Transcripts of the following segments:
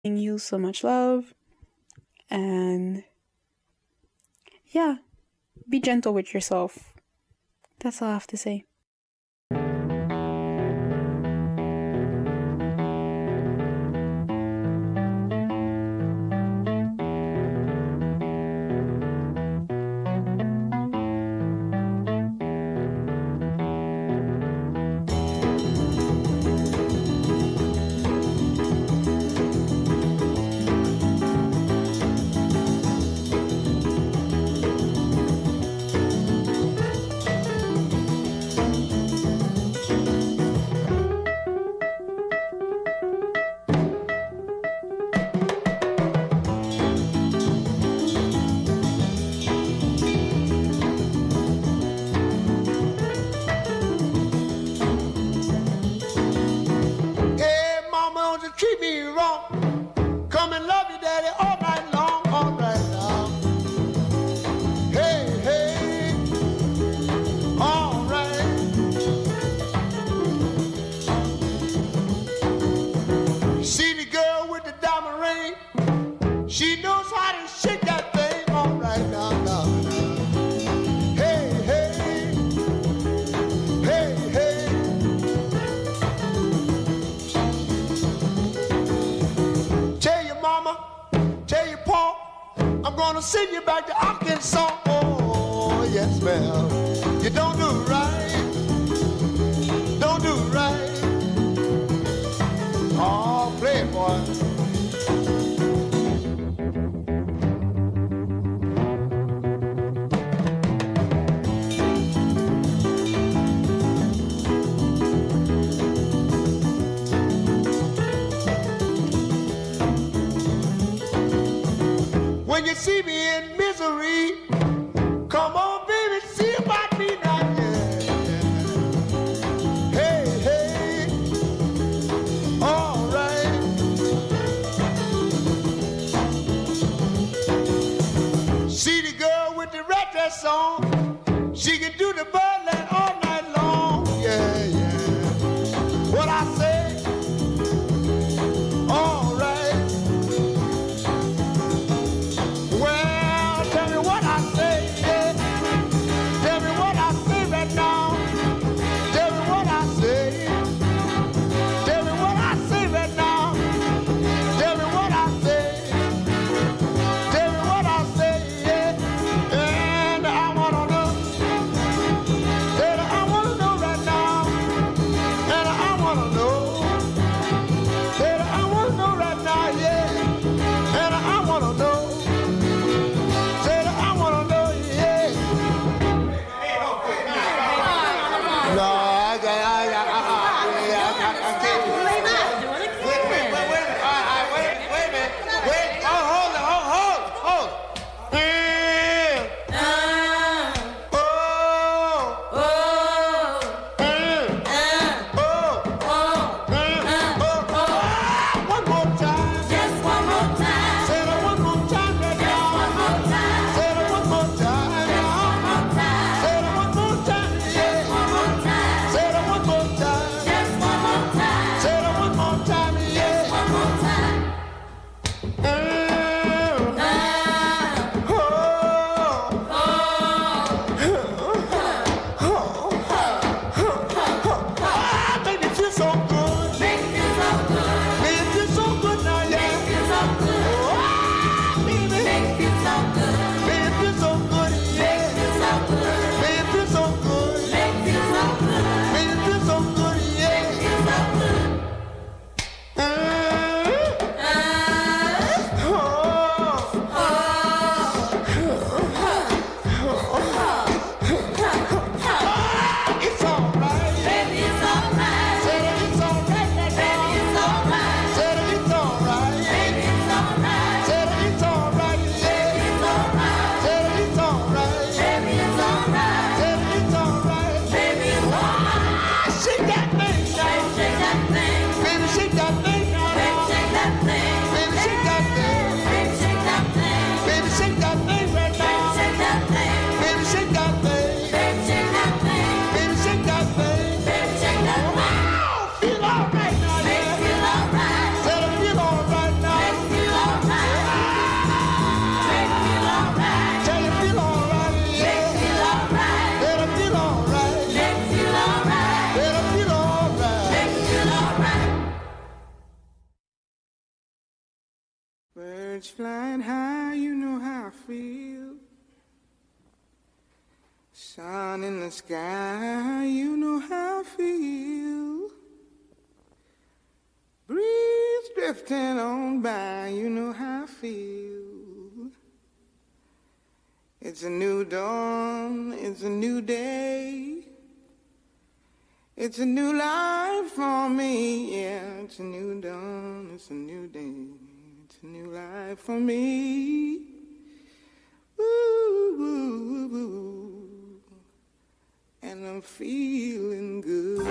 you so much love. And yeah, be gentle with yourself. That's all I have to say. Treat me wrong. Come and love you, daddy, all night long, all right now. Hey, hey, all right. See the girl with the diamond ring? She knows how to shake that thing, all right now, now, now. Hey, hey, hey, hey. Tell your mama, tell your pa, I'm gonna send you back to Arkansas. Oh, yes, ma'am. You don't do right, don't do right. Oh, play it, boy. When you see me in misery, come on, baby, see about me now. Yeah. Hey, hey, all right. See the girl with the red dress on, she can do the birdland all night long. Yeah, yeah. What I say, all right. Well, tell me what I Birds flying high, you know how I feel. Sun in the sky, you know how I feel. Breeze drifting on by, you know how I feel. It's a new dawn, it's a new day. It's a new life for me, yeah. It's a new dawn, it's a new day. It's a new life for me. Ooh, ooh, ooh. And I'm feeling good.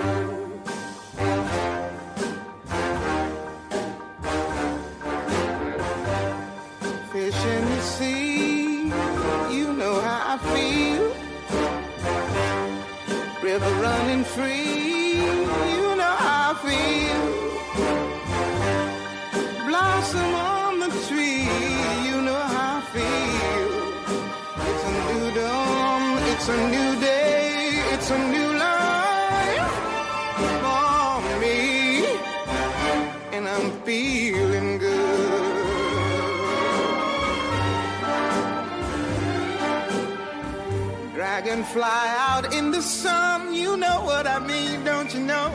Fish in the sea, you know how I feel. River running free, you know how I feel. Blossom on the tree, you know how I feel. It's a new dawn, it's a new day, it's a new life for me, and I'm feeling good. Dragonfly out in the sun, you know what I mean, don't you know?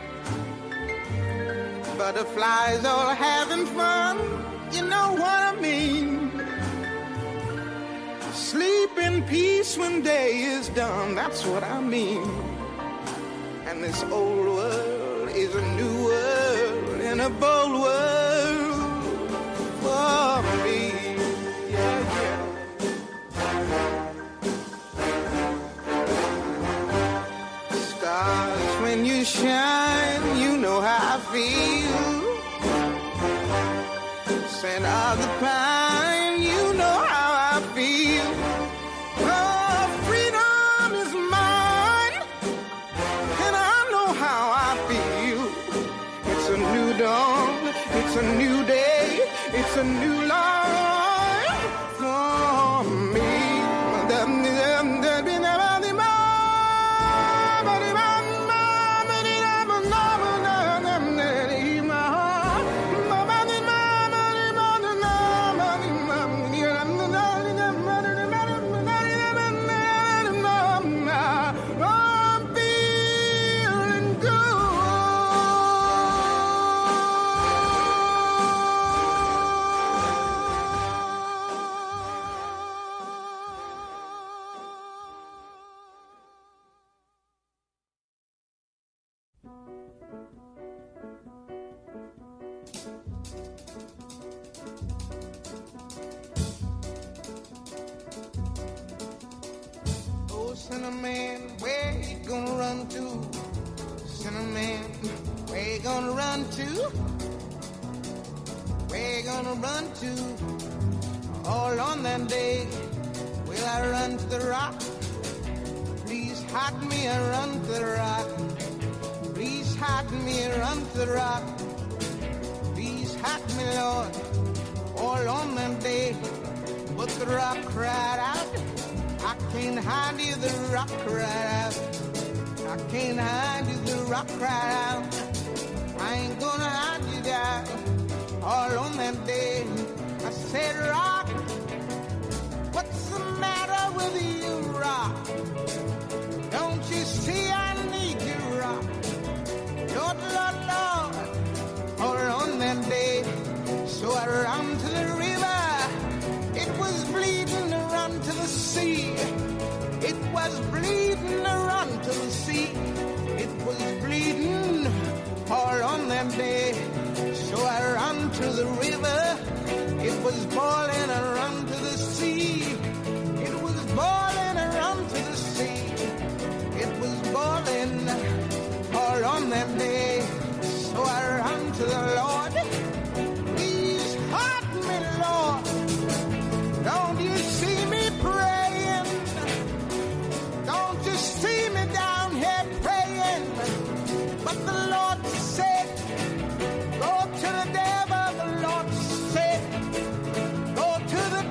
Butterflies all having fun, you know what I mean. Sleep in peace when day is done, that's what I mean. And this old world is a new world and a bold world for me. Yeah, yeah. Stars, when you shine, you know how I feel. Scent of the pine, you know how I feel. Oh, freedom is mine, and I know how I feel. It's a new dawn, it's a new day, it's a new life for me. Oh, Cinnamon, where you gonna run to? Cinnamon, where you gonna run to? Where you gonna run to? All on that day, will I run to the rock? Please hide me and run to the rock. Please hide me and run to the rock. Please hide me, Lord. All on that day, but the rock cried out. I can't hide you, the rock cried out. I can't hide you, the rock cried out. I ain't gonna hide you down. All on that day, I said, rock, what's the matter with you, rock? Don't you see I need you, rock? Lord, Lord, Lord. All on that day, so I ran to the river. It was bleeding to run to the sea. It was bleeding to run to the sea. It was bleeding all on that day. So I ran to the river. It was boiling, I ran to the sea. It was boiling, I ran to the sea. It was boiling all on that day. So I ran to the Lord. Please help me, Lord. Don't you see me praying? Don't you see me down here praying? But the Lord said, go to the devil. The Lord said, go to the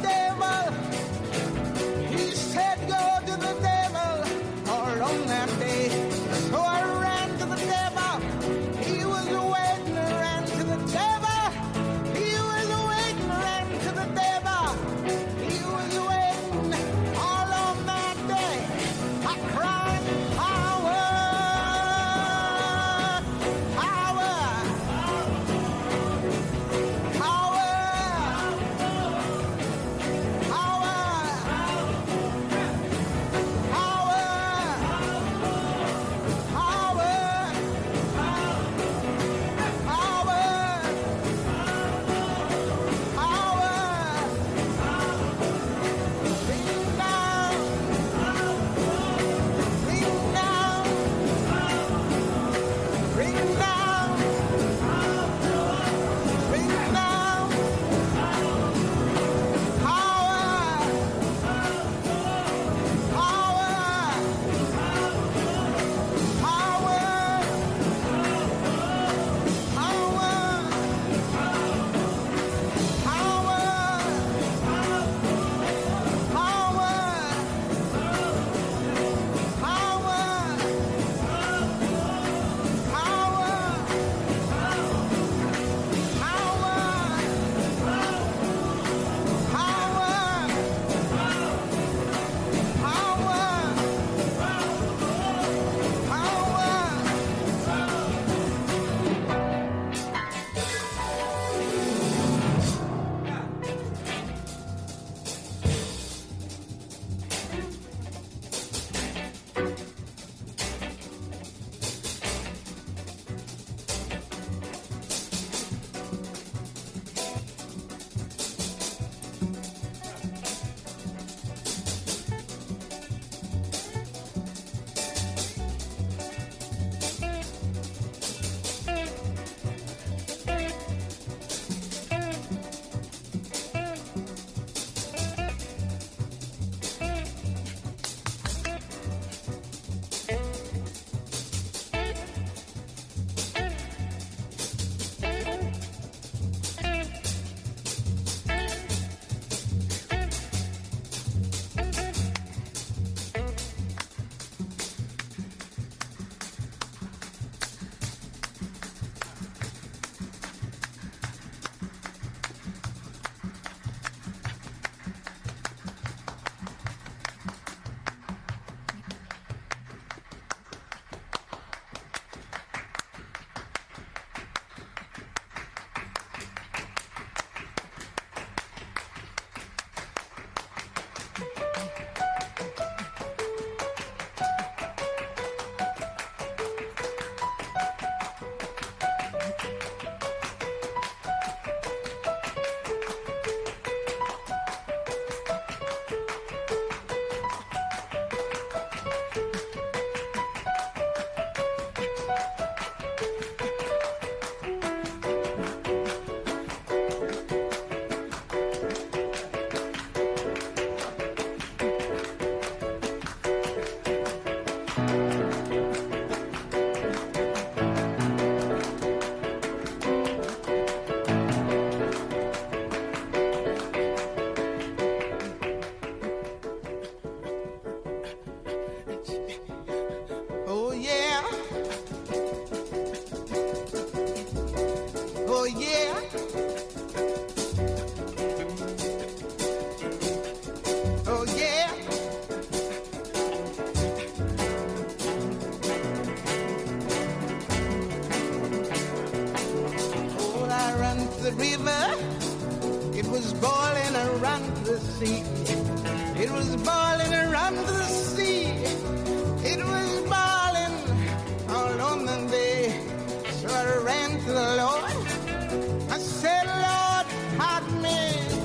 It was boiling around the sea. It was boiling around the sea. It was boiling all on the day. So I ran to the Lord. I said, Lord, hide me.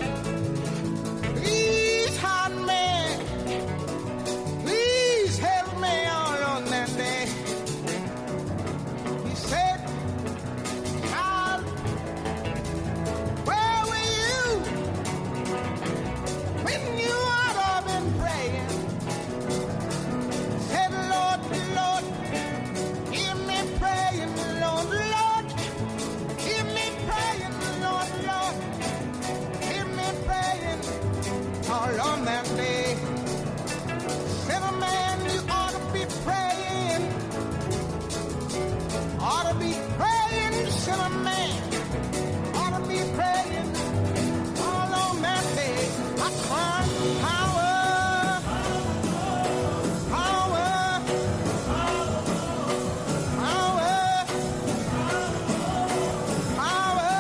Please hide me. Please help me all on that day. He said, child, where were you when you ought to have been praying? Said, Lord, Lord, hear me praying, Lord, Lord, hear me praying, Lord, Lord, hear me praying all on that day. Said, a man, you ought to be praying, ought to be praying, said a man, ought to be praying all on that day. I cried, power, power, power, power,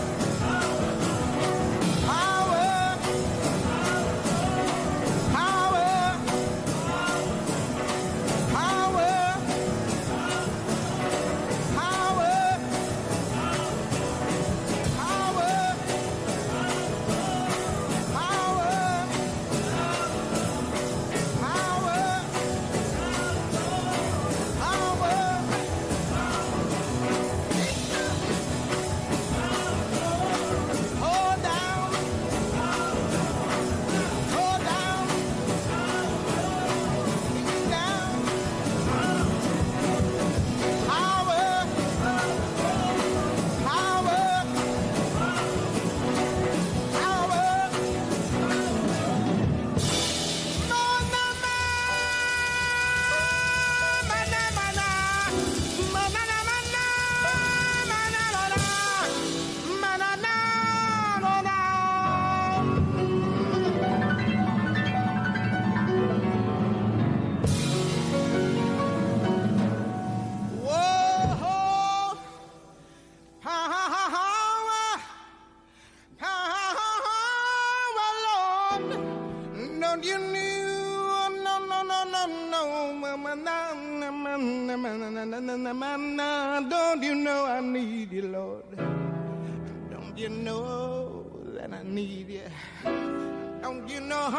Don't you know I need you, Lord? Don't you know that I need you? Don't you know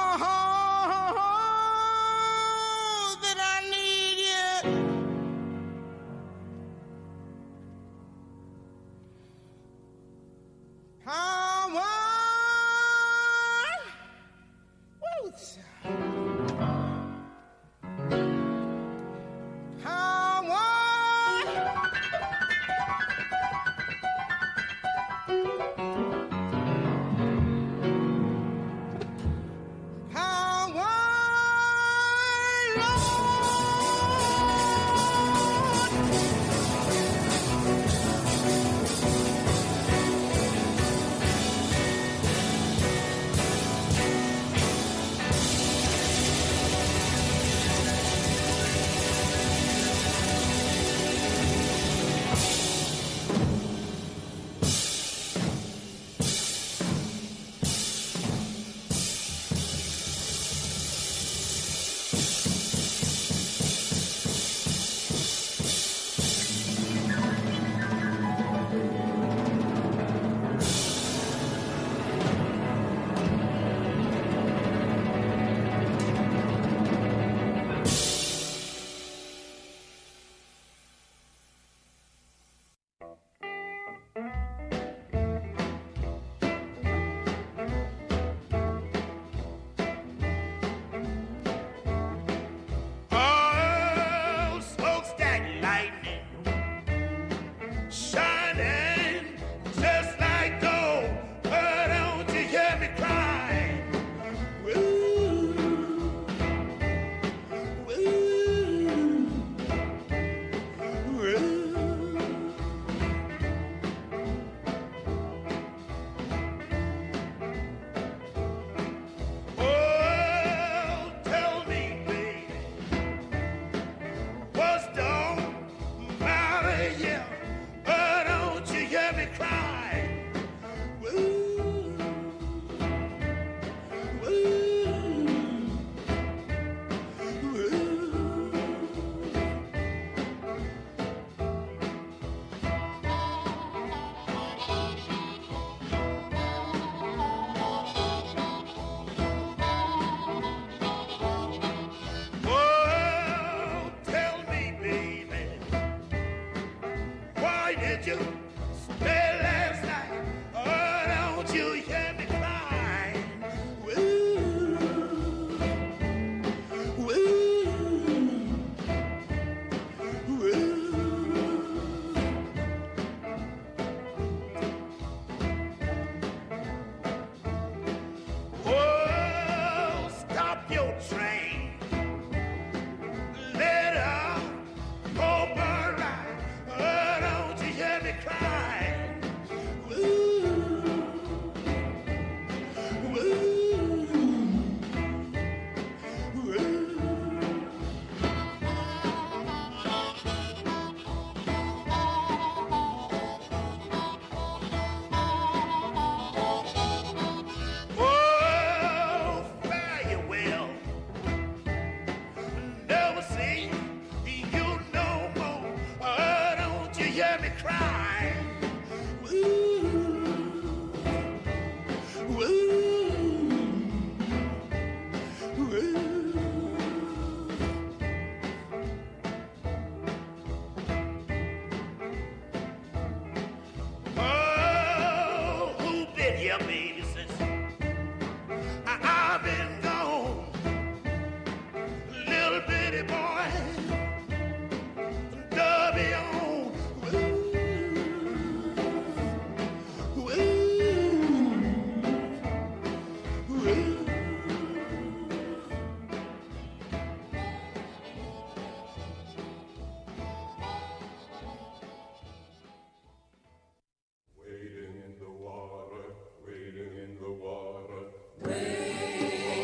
that I need you? Power. Woo. Power. you spent last night. Oh, don't you hear me crying? Woo, woo, woo. Oh, stop your train. Let her go burn right. Oh, don't you hear me crying? Woo, woo, woo. Oh, fare you well. Never see you no more. Oh, don't you hear me cry? Woo, woo, woo. Oh, who been here, baby, since I've been gone? Little bitty boy, Dubby on. Woo, woo, woo. Wading in the water, wading in the water.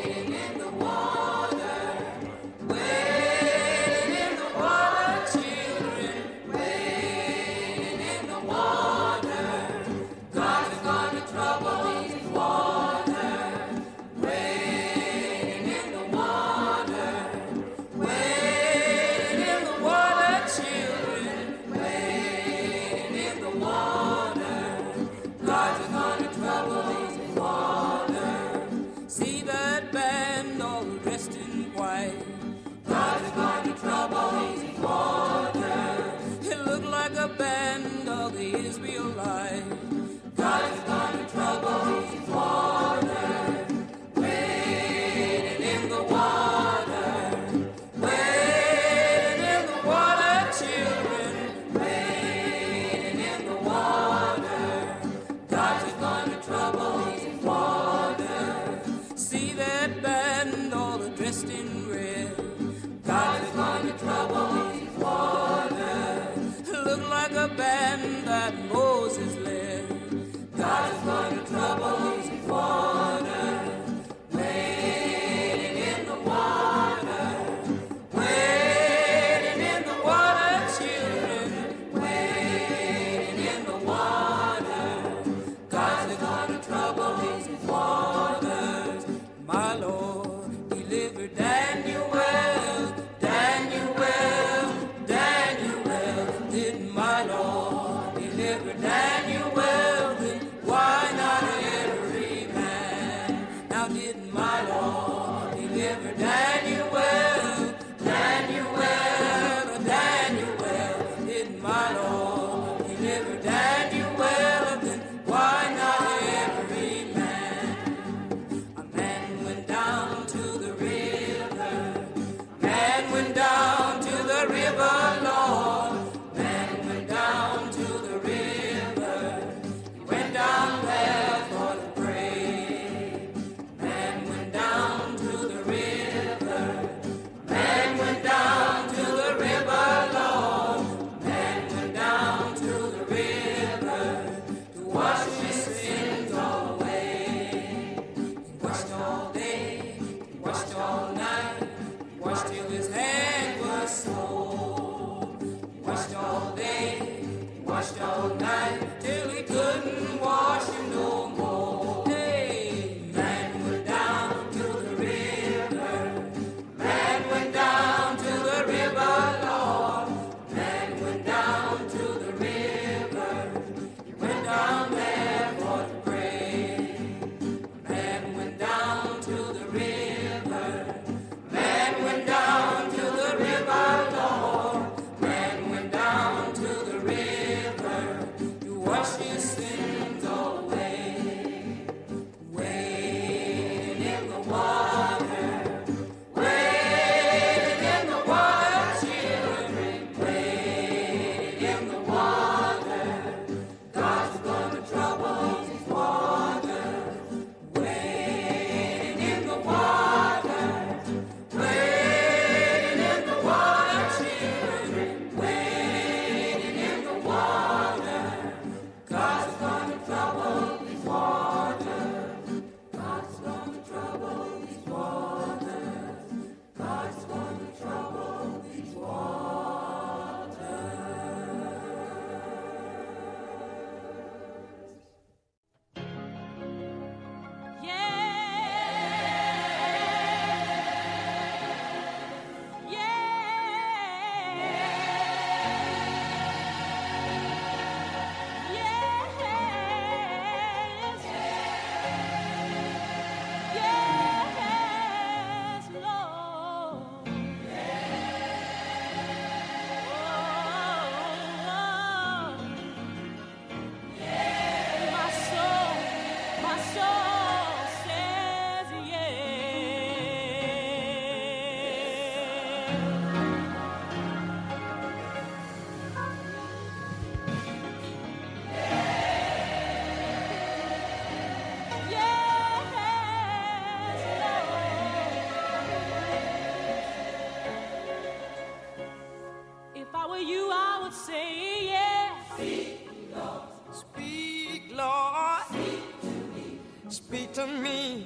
Speak to me.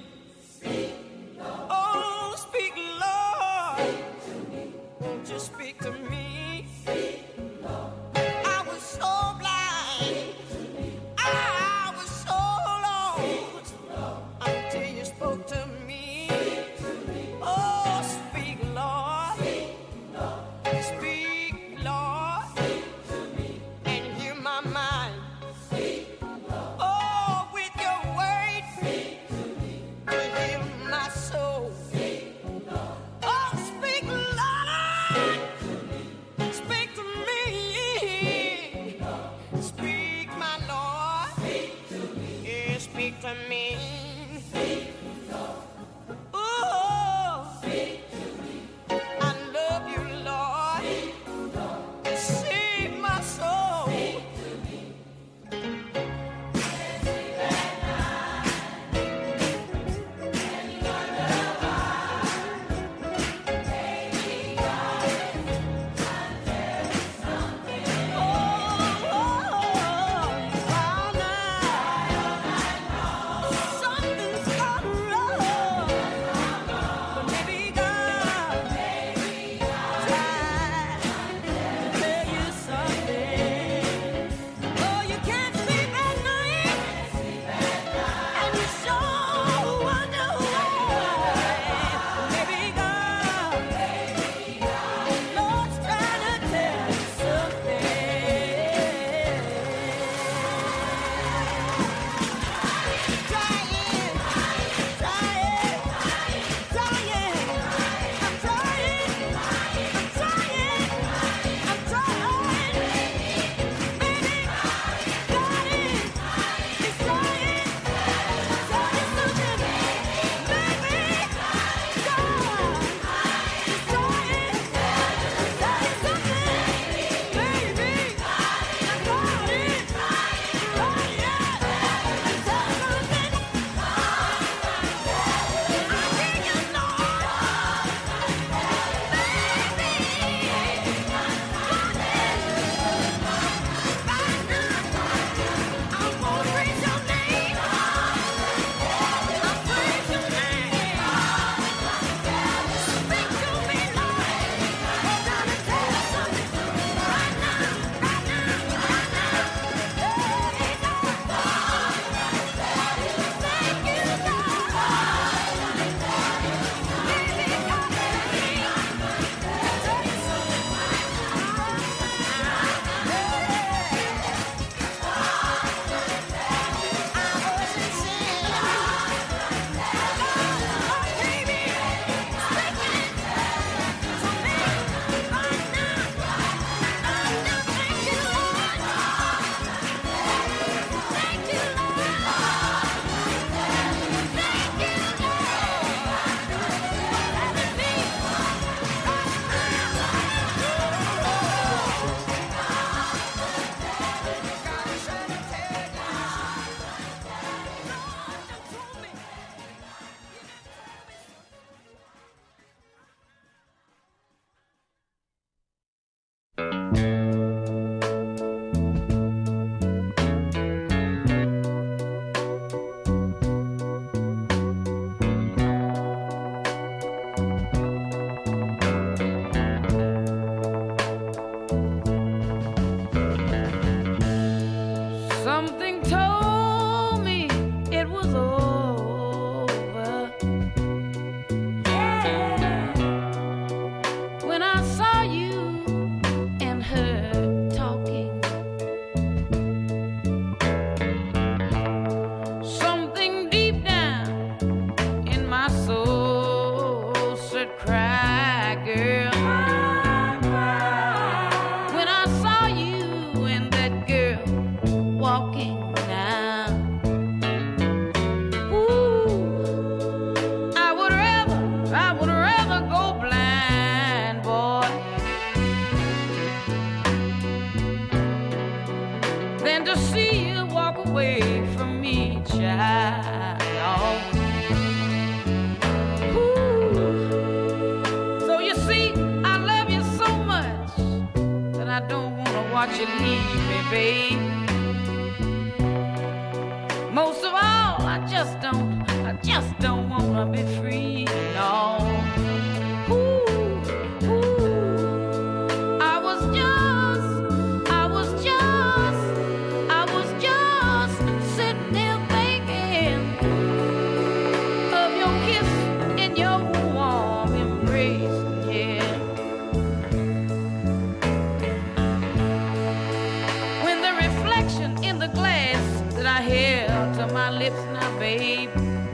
Oh, speak, Lord. Won't you speak to me? I was so blind. I was so lost until you spoke to me. Oh, speak, Lord. Speak, Lord. And hear my mind. Oh, with your word to heal my soul. Oh, speak, Lord. Speak to me. Speak, my Lord. Yeah, speak to me. Oh, I love you, Lord. Save my soul. Something told me it was over. When I saw you and her talking, something deep down in my soul said, cry, girl. When I saw you and that girl walking now, ooh, I would rather go blind, boy, than to see you walk away from me, child. Ooh. So you see, I love you so much that I don't want to watch you leave me, babe. Most of all, I just don't wanna be free, no. Ooh, ooh. I was just sitting there thinking of your kiss and your warm embrace, yeah. When the reflection in the glass that I held to my lips now, babe,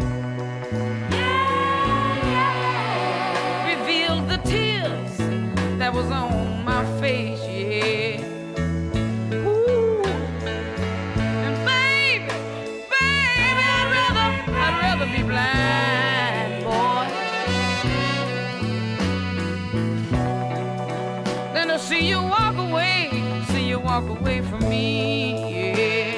revealed the tears that was on my face, yeah. Ooh, and baby, I'd rather be blind, boy, than to see you walk away from me, yeah.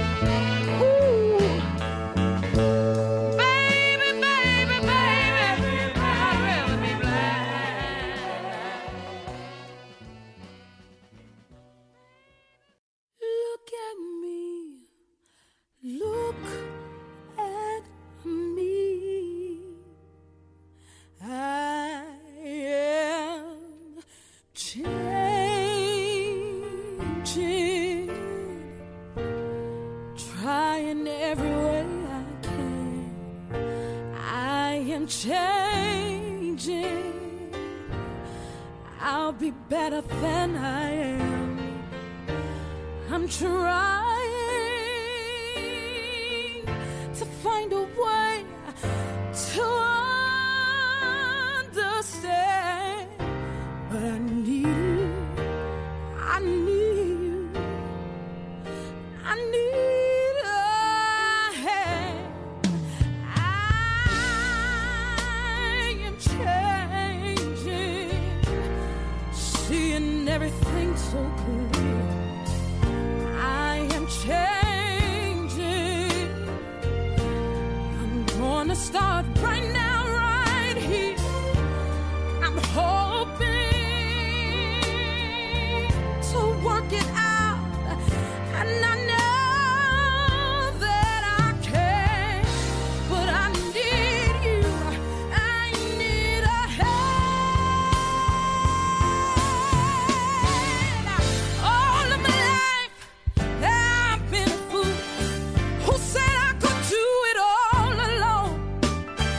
Changing, I'll be better than I am. I'm trying to find a way to understand, but I need you, I need you, I need everything so clear. I am changing. I'm gonna start right now, right here. I'm hoping to work it out, and I know that I can, but I need you. I need a hand. All of my life I've been a fool who said I could do it all alone.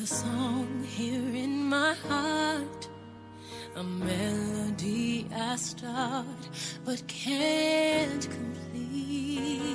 the song here in my heart, a melody I start but can't complete.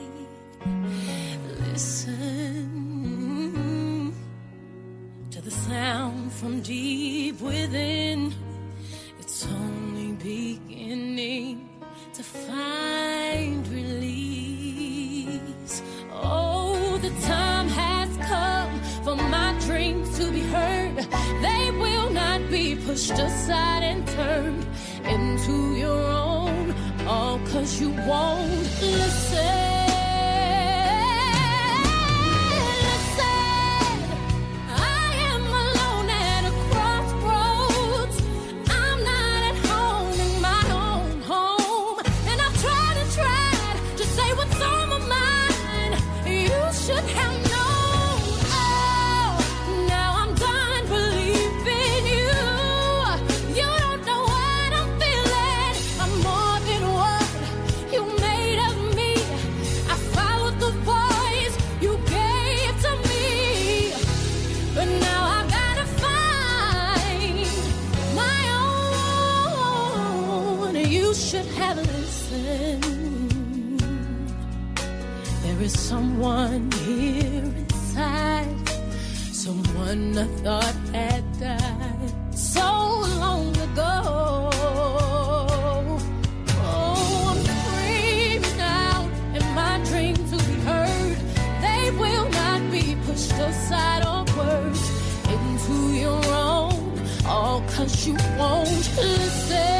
Listen to the sound from deep within. It's only beginning to find release. Oh, the time has come for my dreams to be heard. They will not be pushed aside and turned into your own, all 'cause you won't listen. Someone here inside, someone I thought had died so long ago. Oh, I'm screaming out in my dreams to be heard. They will not be pushed aside or words into your own, all 'cause you won't listen.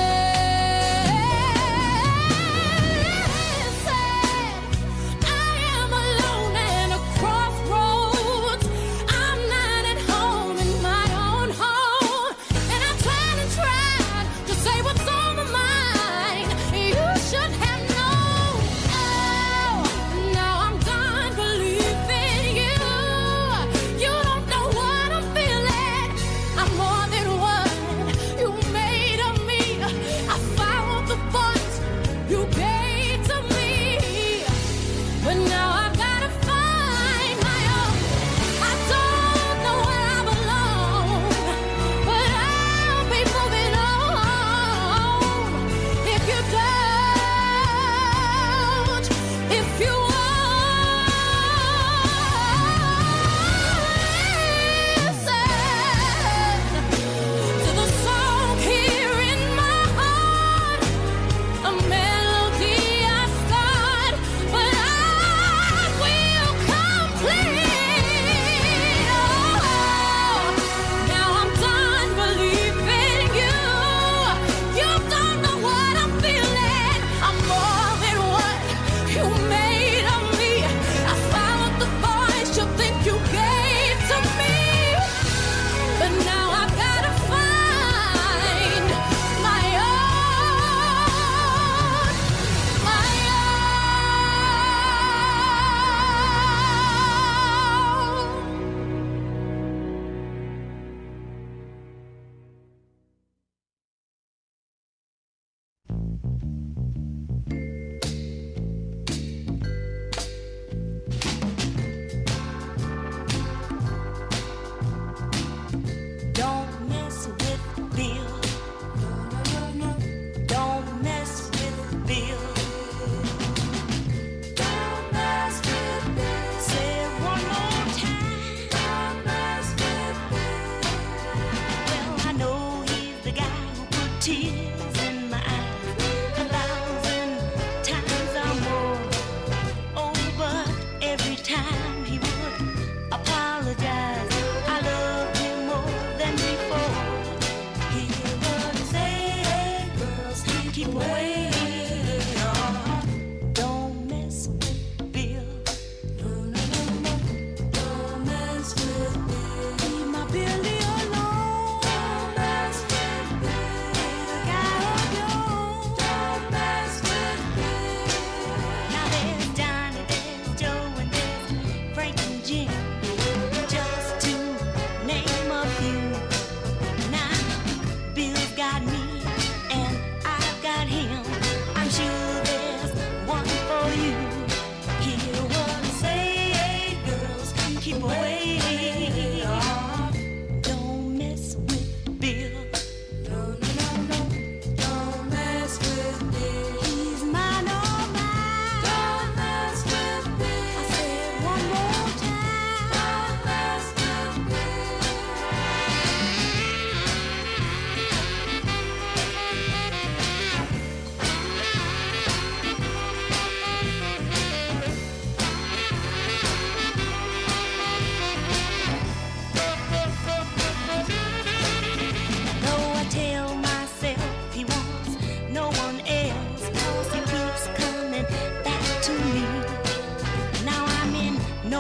keep away.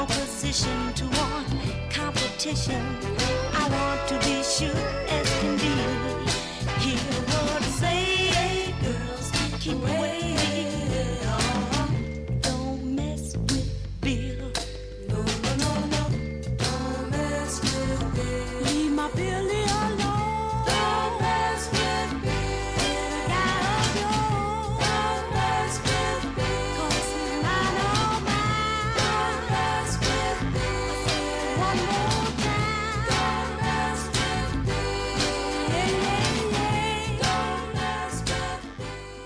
no position to want competition. I want to be sure as can be. Hear what I say, girls, keep away. Don't mess with Bill. No, no, no, no. Don't mess with Bill. Leave my Billy alone. Don't mess with Bill. Got a blow. Don't mess with Bill. 'Cause I know mine. Don't mess with Bill. One more time. Don't mess with Bill. Yeah, yeah, yeah. Don't mess with Bill.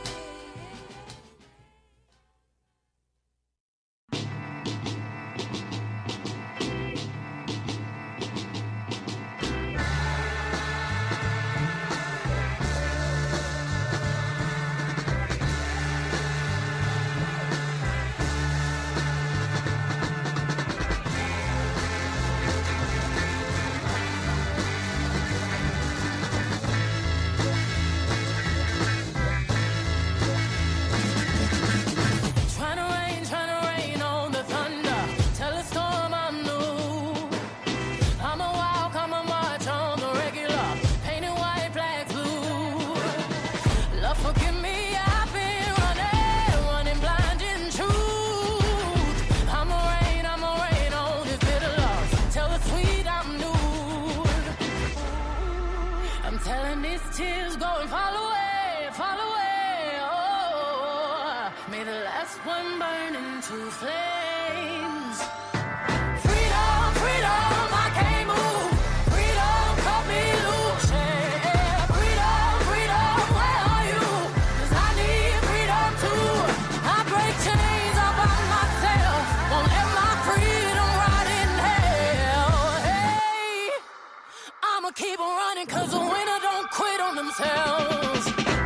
Tryna rain on the thunder. Tell a storm I'm new. I'ma walk, I'ma march on the regular. Painted white, black, blue. Love, forgive me, I've been running blind in truth. I'ma rain on this bitter love. Tell the sweet I'm nude. I'm telling these tears go and fall away, fall away. Oh, may the last one burn into flames. Freedom, freedom, I can't move. Freedom, cut me loose. Yeah. Freedom, freedom, where are you? 'Cause I need freedom too. I break chains all by myself. Won't let my freedom rot in hell. Hey, I'ma keep on running 'cause the winner don't quit on themselves.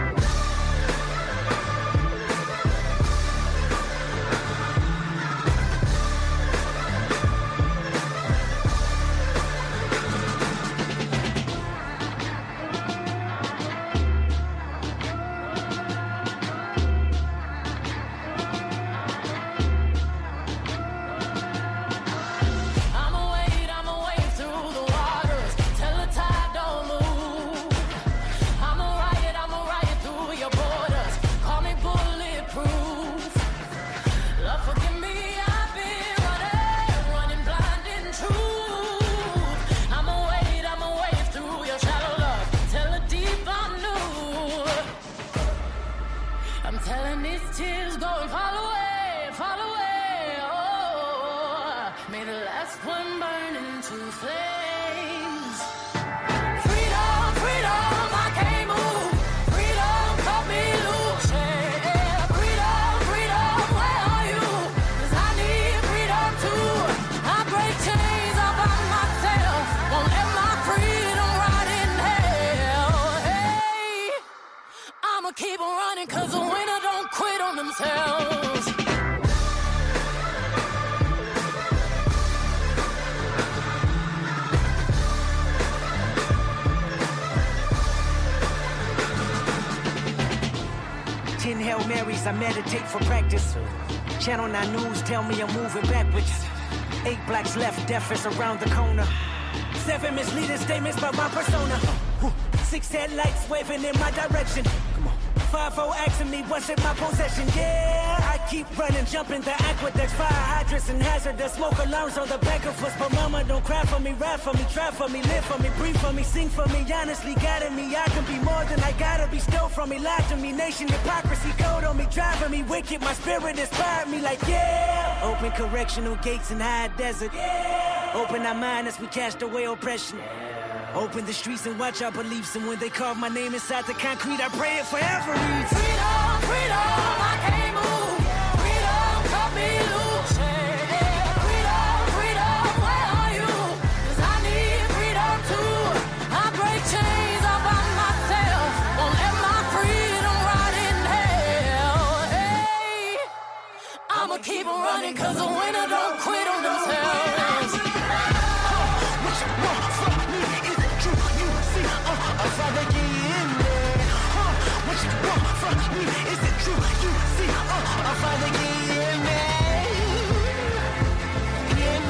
I'ma wade through the waters till the tide don't move. I'ma ride through your borders. Call me bulletproof. Love, forgive me, I've been running blind in truth. I'ma wade through your shallow love till the deep I'm new. I'm telling these tears go and fall away, fall away. Oh, may the last one burn into flames. Freedom, freedom, I can't move. Freedom, cut me loose. Yeah. Freedom, freedom, where are you? 'Cause I need freedom too. I break chains all by myself. Won't let my freedom rot in hell. Hey, I'ma keep on running 'cause the winner don't quit on themselves. Ten Hail Marys, I meditate for practice. Channel 9 News tell me I'm moving backwards. 8 blacks left, death is around the corner. 7 misleading statements about my persona. 6 headlights waving in my direction. Come on. 5-0 asking me what's in my possession. Yeah, I keep running, jumping the aqueducts, fire hydrants and hazardous smoke alarms on the back of us. But mama, don't cry for me, ride for me, try for me, live for me, breathe for me, sing for me. Honestly, guiding me, I can be more than I gotta be. Stole from me, lied to me, nation hypocrisy, code on me, driving me wicked. My spirit inspired me like yeah. Open correctional gates in high desert. Yeah. Open our mind as we cast away oppression. Open the streets and watch our beliefs. And when they carve my name inside the concrete, I pray it forever reads. Freedom, freedom, I can't move. Freedom, cut me loose. Yeah. Freedom, freedom, where are you? 'Cause I need freedom too. I break chains all by myself. Won't let my freedom rot in hell. Hey, I'ma keep on running 'cause the winner don't quit on themselves. What you want from me? Is it true? You see, I'll father get in there. What you want from me? Is it true? You see, I'll father get in there. In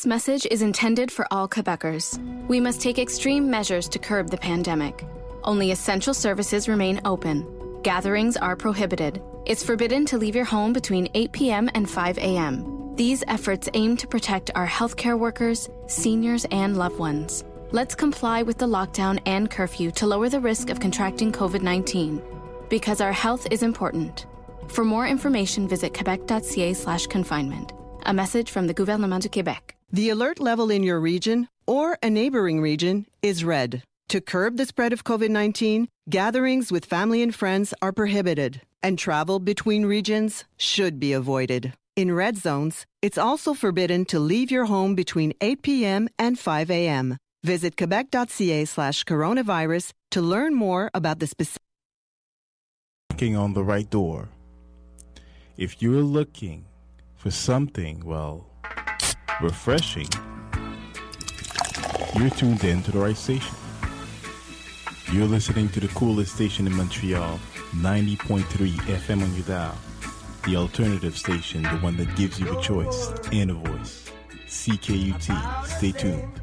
This message is intended for all Quebecers. We must take extreme measures to curb the pandemic. Only essential services remain open. Gatherings are prohibited. It's forbidden to leave your home between 8 p.m. and 5 a.m. These efforts aim to protect our healthcare workers, seniors, and loved ones. Let's comply with the lockdown and curfew to lower the risk of contracting COVID-19. Because our health is important. For more information, visit quebec.ca/confinement. A message from the Gouvernement du Québec. The alert level in your region or a neighboring region is red. To curb the spread of COVID-19, gatherings with family and friends are prohibited, and travel between regions should be avoided. In red zones, it's also forbidden to leave your home between 8 p.m. and 5 a.m. Visit quebec.ca/coronavirus to learn more about the specific. Knocking on the right door. If you're looking for something, well, refreshing, you're tuned in to the right station. You're listening to the coolest station in Montreal, 90.3 FM on your dial. The alternative station, the one that gives you a choice and a voice. CKUT. Stay tuned.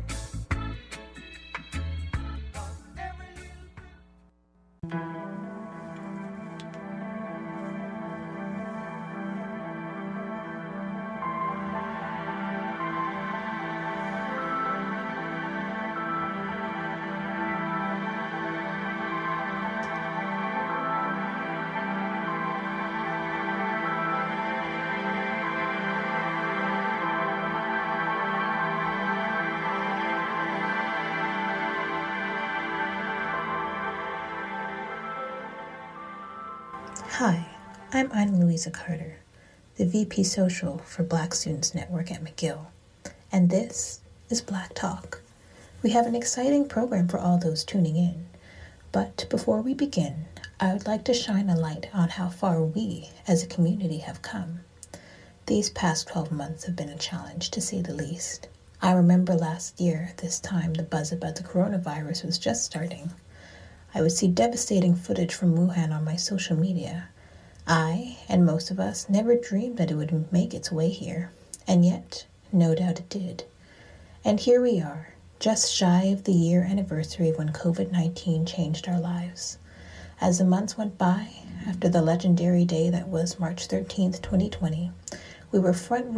Hi, I'm Ana Luisa Carter, the VP Social for Black Students Network at McGill, and this is Black Talk. We have an exciting program for all those tuning in, but before we begin, I would like to shine a light on how far we as a community have come. These past 12 months have been a challenge, to say the least. I remember last year, this time, the buzz about the coronavirus was just starting. I would see devastating footage from Wuhan on my social media. I, and most of us, never dreamed that it would make its way here, and yet, no doubt it did. And here we are, just shy of the year anniversary of when COVID-19 changed our lives. As the months went by, after the legendary day that was March 13th, 2020, we were front